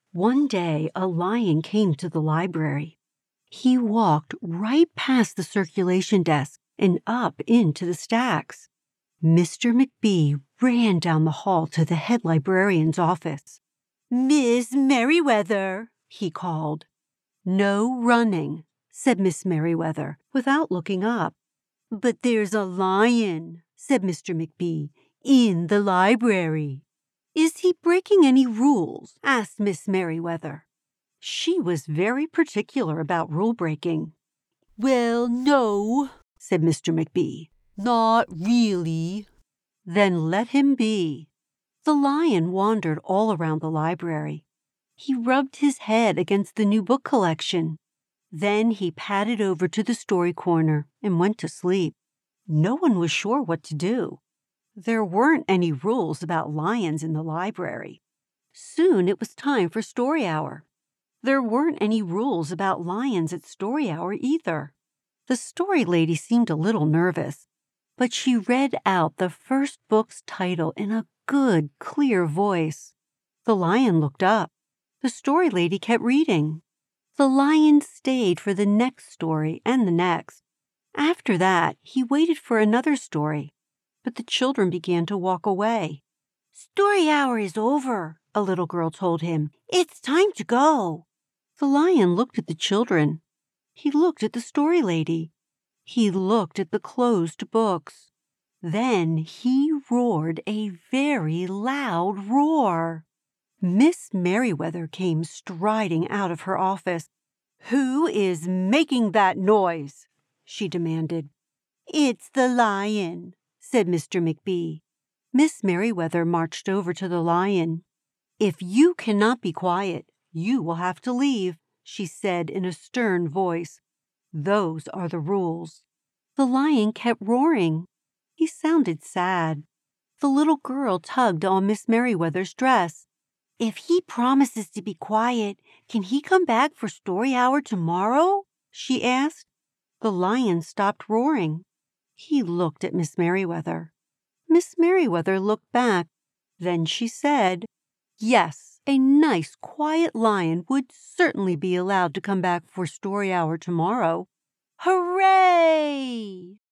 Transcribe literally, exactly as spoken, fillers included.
One day, a lion came to the library. He walked right past the circulation desk and up into the stacks. Mister McBee ran down the hall to the head librarian's office. "Miss Merriweather," he called. "No running," said Miss Merriweather, without looking up. "But there's a lion," said Mister McBee, "in the library." "Is he breaking any rules?" asked Miss Merriweather. She was very particular about rule breaking. "Well, no," said Mister McBee. "Not really." "Then let him be." The lion wandered all around the library. He rubbed his head against the new book collection. Then he padded over to the story corner and went to sleep. No one was sure what to do. There weren't any rules about lions in the library. Soon it was time for story hour. There weren't any rules about lions at story hour either. The story lady seemed a little nervous, but she read out the first book's title in a good, clear voice. The lion looked up. The story lady kept reading. The lion stayed for the next story and the next. After that, he waited for another story, but the children began to walk away. "Story hour is over," a little girl told him. "It's time to go." The lion looked at the children. He looked at the story lady. He looked at the closed books. Then he roared a very loud roar. Miss Merriweather came striding out of her office. "Who is making that noise?" she demanded. "It's the lion," said Mister McBee. Miss Merriweather marched over to the lion. "If you cannot be quiet, you will have to leave," she said in a stern voice. "Those are the rules." The lion kept roaring. He sounded sad. The little girl tugged on Miss Merriweather's dress. "If he promises to be quiet, can he come back for story hour tomorrow?" she asked. The lion stopped roaring. He looked at Miss Merriweather. Miss Merriweather looked back. Then she said, "Yes, a nice, quiet lion would certainly be allowed to come back for story hour tomorrow." Hooray!